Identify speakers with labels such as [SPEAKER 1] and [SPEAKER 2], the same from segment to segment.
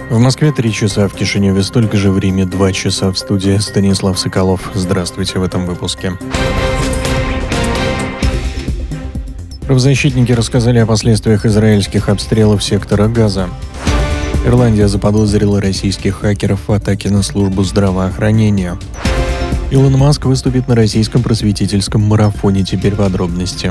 [SPEAKER 1] В Москве 3 часа, в Кишиневе столько же, в Риме 2 часа. В студии Станислав Соколов. Здравствуйте в этом выпуске. Правозащитники рассказали о последствиях израильских обстрелов сектора Газа. Ирландия заподозрила российских хакеров в атаке на службу здравоохранения. Илон Маск выступит на российском просветительском марафоне. Теперь подробности.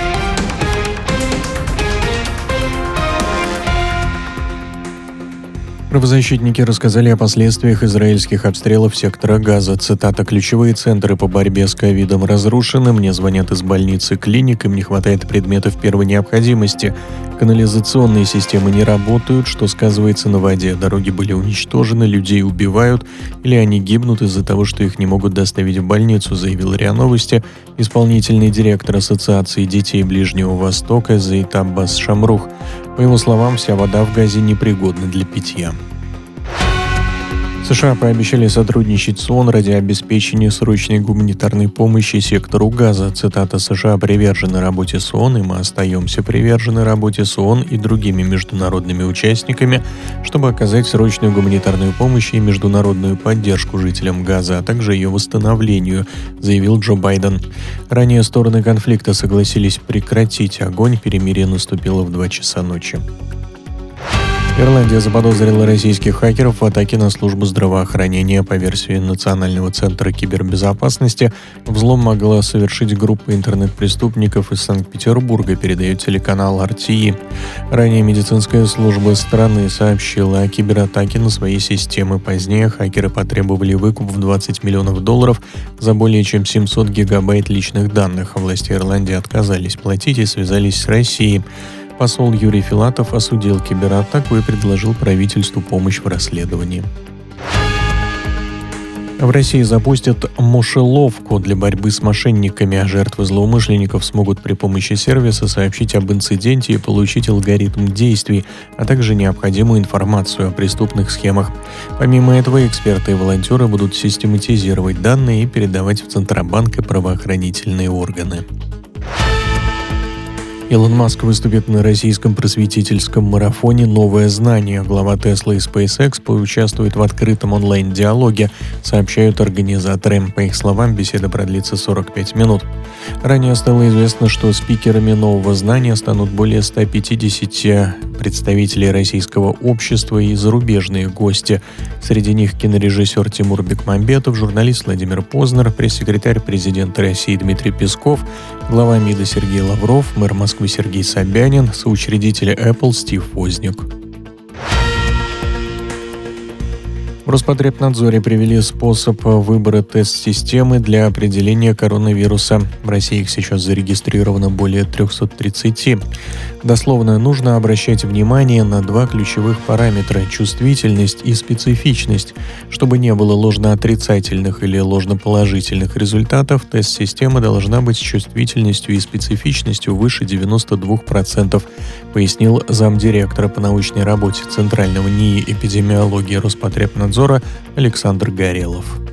[SPEAKER 1] Правозащитники рассказали о последствиях израильских обстрелов сектора Газа. Цитата: «Ключевые центры по борьбе с ковидом разрушены. Мне звонят из больницы, клиник, им не хватает предметов первой необходимости. Канализационные системы не работают, что сказывается на воде. Дороги были уничтожены, людей убивают или они гибнут из-за того, что их не могут доставить в больницу», заявил РИА Новости исполнительный директор Ассоциации детей Ближнего Востока Зейд Аббас Шамрух. По его словам, вся вода в Газе непригодна для питья. США пообещали сотрудничать с ООН ради обеспечения срочной гуманитарной помощи сектору Газа. Цитата: «США привержены работе с ООН, и мы остаемся привержены работе с ООН и другими международными участниками, чтобы оказать срочную гуманитарную помощь и международную поддержку жителям Газа, а также ее восстановлению», заявил Джо Байден. Ранее стороны конфликта согласились прекратить огонь. Перемирие наступило в 2 часа ночи. Ирландия заподозрила российских хакеров в атаке на службу здравоохранения. По версии Национального центра кибербезопасности, взлом могла совершить группа интернет-преступников из Санкт-Петербурга, передает телеканал RTE. Ранее медицинская служба страны сообщила о кибератаке на свои системы. Позднее хакеры потребовали выкуп в $20 миллионов за более чем 700 гигабайт личных данных. Власти Ирландии отказались платить и связались с Россией. Посол Юрий Филатов осудил кибератаку и предложил правительству помощь в расследовании. В России запустят мышеловку для борьбы с мошенниками, а жертвы злоумышленников смогут при помощи сервиса сообщить об инциденте и получить алгоритм действий, а также необходимую информацию о преступных схемах. Помимо этого, эксперты и волонтеры будут систематизировать данные и передавать в Центробанк и правоохранительные органы. Илон Маск выступит на российском просветительском марафоне «Новое знание». Глава Tesla и SpaceX поучаствует в открытом онлайн-диалоге, сообщают организаторы. По их словам, беседа продлится 45 минут. Ранее стало известно, что спикерами «Нового знания» станут более 150 представителей российского общества и зарубежные гости. Среди них кинорежиссер Тимур Бекмамбетов, журналист Владимир Познер, пресс-секретарь президента России Дмитрий Песков, глава МИДа Сергей Лавров, мэр Москвы Сергей Собянин, соучредители Apple Стив Возняк. В Роспотребнадзоре привели способ выбора тест-системы для определения коронавируса. В России их сейчас зарегистрировано более 330. Дословно, нужно обращать внимание на 2 ключевых параметра – чувствительность и специфичность. Чтобы не было ложноотрицательных или ложноположительных результатов, тест-система должна быть с чувствительностью и специфичностью выше 92%, пояснил замдиректора по научной работе Центрального НИИ эпидемиологии Роспотребнадзора Александр Горелов.